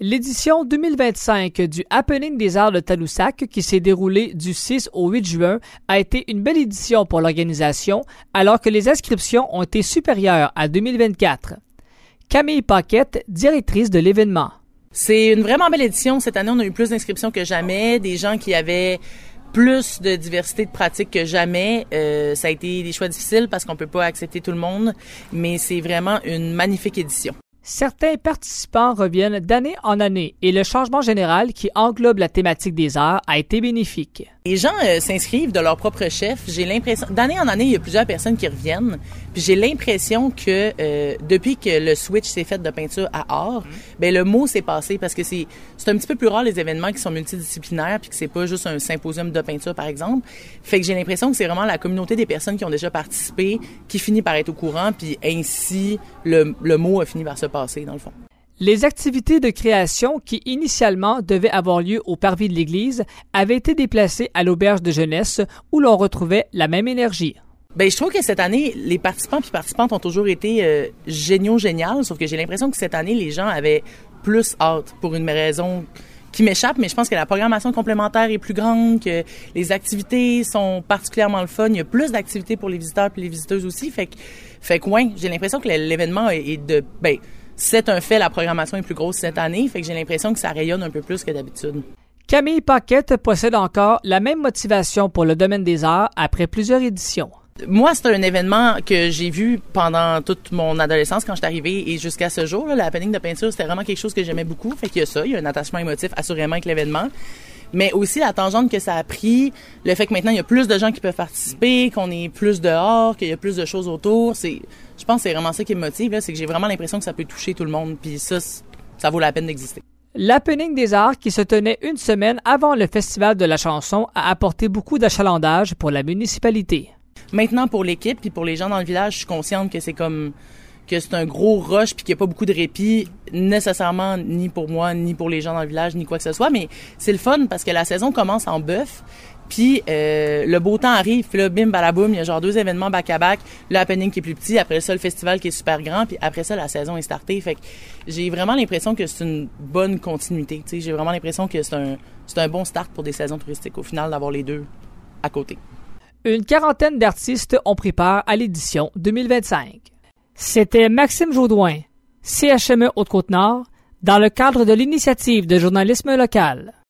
L'édition 2025 du Happening des Arts de Tadoussac, qui s'est déroulée du 6 au 8 juin, a été une belle édition pour l'organisation, alors que les inscriptions ont été supérieures à 2024. Camille Paquette, directrice de l'événement. C'est une vraiment belle édition. Cette année, on a eu plus d'inscriptions que jamais, des gens qui avaient plus de diversité de pratiques que jamais. Ça a été des choix difficiles parce qu'on peut pas accepter tout le monde, mais c'est vraiment une magnifique édition. Certains participants reviennent d'année en année et le changement général qui englobe la thématique des arts a été bénéfique. Les gens s'inscrivent de leur propre chef. J'ai l'impression, d'année en année, il y a plusieurs personnes qui reviennent. Puis j'ai l'impression que depuis que le switch s'est fait de peinture à art, ben le mot s'est passé parce que c'est un petit peu plus rare les événements qui sont multidisciplinaires puis que c'est pas juste un symposium de peinture par exemple. Fait que j'ai l'impression que c'est vraiment la communauté des personnes qui ont déjà participé qui finit par être au courant puis ainsi le mot a fini par se passer dans le fond. Les activités de création qui initialement devaient avoir lieu au parvis de l'église avaient été déplacées à l'auberge de jeunesse où l'on retrouvait la même énergie. Ben je trouve que cette année, les participants puis participantes ont toujours été génial, sauf que j'ai l'impression que cette année, les gens avaient plus hâte pour une raison qui m'échappe, mais je pense que la programmation complémentaire est plus grande, que les activités sont particulièrement le fun. Il y a plus d'activités pour les visiteurs puis les visiteuses aussi. Fait que ouais, j'ai l'impression que l'événement c'est un fait, la programmation est plus grosse cette année, fait que j'ai l'impression que ça rayonne un peu plus que d'habitude. Camille Paquette possède encore la même motivation pour le domaine des arts après plusieurs éditions. Moi, c'est un événement que j'ai vu pendant toute mon adolescence quand je suis arrivée et jusqu'à ce jour. Là, le happening de peinture, c'était vraiment quelque chose que j'aimais beaucoup. Fait qu'il y a ça, il y a un attachement émotif assurément avec l'événement. Mais aussi la tangente que ça a pris, le fait que maintenant il y a plus de gens qui peuvent participer, qu'on est plus dehors, qu'il y a plus de choses autour. Je pense que c'est vraiment ça qui me motive, là, c'est que j'ai vraiment l'impression que ça peut toucher tout le monde. Puis ça vaut la peine d'exister. L'Happening des Arts, qui se tenait une semaine avant le Festival de la chanson, a apporté beaucoup d'achalandage pour la municipalité. Maintenant, pour l'équipe puis pour les gens dans le village, je suis consciente que c'est un gros rush puis qu'il n'y a pas beaucoup de répit nécessairement ni pour moi, ni pour les gens dans le village, ni quoi que ce soit. Mais c'est le fun parce que la saison commence en bœuf. Puis le beau temps arrive, puis là, bim, balaboum, il y a genre 2 événements back-à-back. Le happening qui est plus petit, après ça, le festival qui est super grand, puis après ça, la saison est startée. Fait que j'ai vraiment l'impression que c'est une bonne continuité. Tu sais, j'ai vraiment l'impression que c'est un bon start pour des saisons touristiques, au final, d'avoir les deux à côté. Une quarantaine d'artistes ont pris part à l'édition 2025. C'était Maxime Jaudoin, CHME Haute-Côte-Nord, dans le cadre de l'initiative de journalisme local.